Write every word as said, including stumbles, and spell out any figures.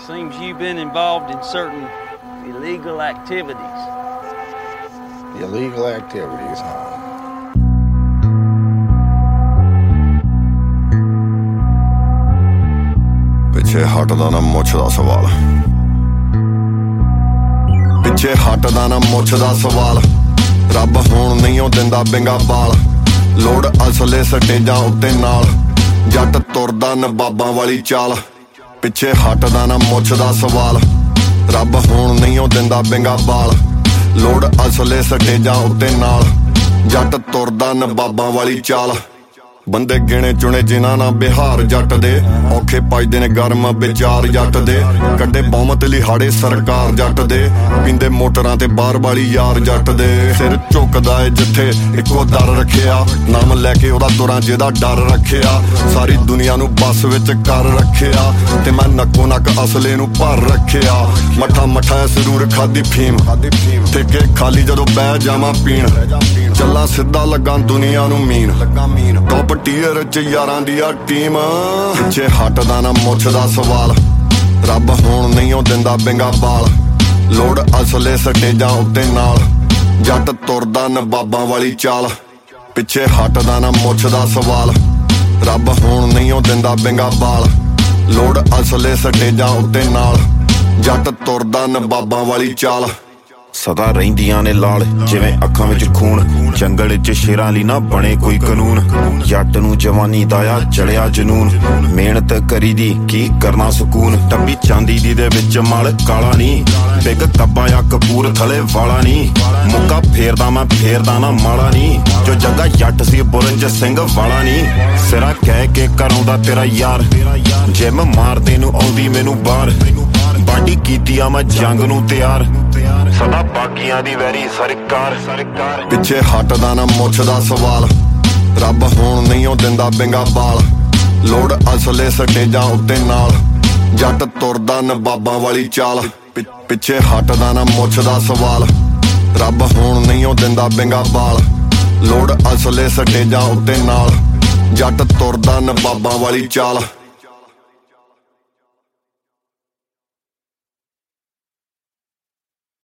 Seems you've been involved in certain illegal activities. Illegal activities, huh? ਪਿੱਛੇ ਹਟਦਾ ਨਾ ਮੁੱਛ ਦਾ ਸਵਾਲ ਪਿੱਛੇ ਹਟਦਾ ਨਾ ਮੁੱਛ ਦਾ ਸਵਾਲ ਰੱਬ ਹੁਣ ਨਹੀਂ ਉਹ ਦਿੰਦਾ ਬਿੰਗਾ ਬਾਲ ਲੋੜ ਅਸਲੇ ਸਟੇਜਾਂ ਉੱਤੇ ਨਾਲ ਜੱਟ ਤੁਰਦਾ ਨਵਾਬਾਂ ਵਾਲੀ ਚਾਲ ਪਿੱਛੇ ਹਟਦਾ ਨਾ ਮੁੱਛ ਦਾ ਸਵਾਲ ਰੱਬ ਹੁਣ ਨਹੀਂ ਉਹ ਦਿੰਦਾ ਬਿੰਗਾ ਬਾਲ ਲੋੜ ਅਸਲੇ ਸਟੇਜਾਂ ਉੱਤੇ ਨਾਲ ਜੱਟ ਤੁਰਦਾ ਨਵਾਬਾਂ ਵਾਲੀ ਚਾਲ ਬੰਦੇ ਗਿਣੇ ਚੁਣੇ ਜਿਨ੍ਹਾਂ ਨਾਲ ਬਿਹਾਰ ਜੱਟ ਦੇ ਔਖੇ ਪੱਜਦੇ ਨੇ ਗਰਮ ਵਿਚਾਰ ਜੱਟ ਦੇ ਕੱਢੇ ਬਹੁਮਤ ਲਿਹਾੜੇ ਸਰਕਾਰ ਜੱਟ ਦੇ ਪੀਂਦੇ ਮੋਟਰਾਂ ਤੇ ਬਾਹਰ ਵਾਲੀ ਯਾਰ ਜੱਟ ਦੇ ਸਿਰ ਝੁਕਦਾ ਏ ਜਿੱਥੇ ਇੱਕੋ ਦਰ ਰੱਖਿਆ ਨਾਮ ਲੈ ਕੇ ਉਹਦਾ ਤੁਰਾਂ ਜਿਹਦਾ ਡਰ ਰੱਖਿਆ ਸਾਰੀ ਦੁਨੀਆ ਨੂੰ ਬੱਸ ਵਿੱਚ ਕਰ ਰੱਖਿਆ ਤੇ ਮੈਂ ਨੱਕੋ ਨੱਕ ਅਸਲੇ ਨੂੰ ਭਰ ਰੱਖਿਆ ਮੱਠਾ ਮੱਠਾ ਸਰੂਰ ਖਾਦੀ ਫੀਮ ਠੇਕੇ ਖਾਲੀ ਜਦੋਂ ਬਹਿ ਜਾਵਾਂ ਪੀਣ ਚੱਲਾਂ ਸਿੱਧਾ ਲੱਗਾ ਦੁਨੀਆ ਨੂੰ ਮੀਨ ਟੌਪ ਟੀਅਰ ਚ ਯਾਰਾਂ ਦੀ ਆ ਟੀਮ ਪਿੱਛੇ ਹਟਦਾ ਨਾ ਮੁੱਛ ਦਾ ਸਵਾਲ ਰੱਬ ਹੁਣ ਨਹੀਂ ਉਹ ਦਿੰਦਾ ਬਿੰਗਾ ਬਾਲ ਲੋੜ ਅਸਲੇ ਸਟੇਜਾਂ ਉੱਤੇ ਨਾਲ ਜੱਟ ਤੁਰਦਾ ਨਵਾਬਾਂ ਵਾਲੀ ਚਾਲ ਪਿੱਛੇ ਹਟਦਾ ਨਾ ਮੁੱਛ ਦਾ ਸਵਾਲ ਰੱਬ ਹੁਣ ਨਹੀਂ ਉਹ ਦਿੰਦਾ ਬਿੰਗਾ ਬਾਲ ਲੋੜ ਅਸਲੇ ਸਟੇਜਾਂ ਉੱਤੇ ਨਾਲ ਜੱਟ ਤੁਰਦਾ ਨਵਾਬਾਂ ਵਾਲੀ ਚਾਲ ਸਦਾ ਰਹਿੰਦੀਆਂ ਨੇ ਲਾਲ ਜਿਵੇਂ ਅੱਖਾਂ ਵਿੱਚ ਖੂਨ ਜੰਗਲ 'ਚ ਸ਼ੇਰਾਂ ਲਈ ਨਾ ਬਣੇ ਕੋਈ ਕਾਨੂੰਨ ਜੱਟ ਨੂੰ ਜਵਾਨੀ ਦਾ ਆ ਚੜਿਆ ਜਨੂਨ ਮਿਹਨਤ ਕਰੀ ਦੀ ਕੀ ਕਰਨਾ ਸਕੂਨ ਟੱਬੀ ਚਾਂਦੀ ਦੀ ਦੇ ਵਿੱਚ ਮਲ ਕਾਲਾ ਨਹੀਂ ਬਿਗ ਕੱਬਾ ਆ ਕਪੂਰ ਥਲੇ ਵਾਲਾ ਨਹੀਂ ਮੁੱਕਾ ਫੇਰਦਾ ਮੈਂ ਫੇਰਦਾ ਨਾ ਮਾਲਾ ਨਹੀਂ ਜੋ ਜੱਗਾ ਜੱਟ ਸੀ ਬੁਰੰਜ ਸਿੰਘ ਵਾਲਾ ਨਹੀਂ ਸਿਰਾ ਕਹਿ ਕੇ ਕਰਾਉਂਦਾ ਤੇਰਾ ਯਾਰ ਜਿਮ ਮਾਰਦੇ ਨੂੰ ਆਉਂਦੀ ਮੈਨੂੰ ਬਾਹਰ ਬਾਡੀ ਕੀਤੀ ਆ ਮੈਂ ਜੰਗ ਨੂੰ ਤਿਆਰ ਸਦਾ ਬਾਕੀਆਂ ਦੀ ਵੈਰੀ ਸਰਕਾਰ ਸਰਕਾਰ ਪਿੱਛੇ ਹਟਦਾ ਨਾ ਮੁੱਛ ਦਾ ਸਵਾਲ ਰੱਬ ਹੁਣ ਨਹੀਂ ਉਹ ਦਿੰਦਾ ਬਿੰਗਾ ਬਾਲ ਲੋੜ ਅਸਲੇ ਸਟੇਜਾਂ ਉੱਤੇ ਨਾਲ ਜੱਟ ਤੁਰਦਾ ਨਵਾਬਾਂ ਵਾਲੀ ਚਾਲ ਪਿੱਛੇ ਹਟਦਾ ਨਾ ਮੁੱਛ ਦਾ ਸਵਾਲ ਰੱਬ ਹੁਣ ਨਹੀਂ ਉਹ ਦਿੰਦਾ ਬਿੰਗਾ ਬਾਲ ਲੋੜ ਅਸਲੇ ਸਟੇਜਾਂ ਉੱਤੇ ਨਾਲ ਜੱਟ ਤੁਰਦਾ ਨਵਾਬਾਂ ਵਾਲੀ ਚਾਲ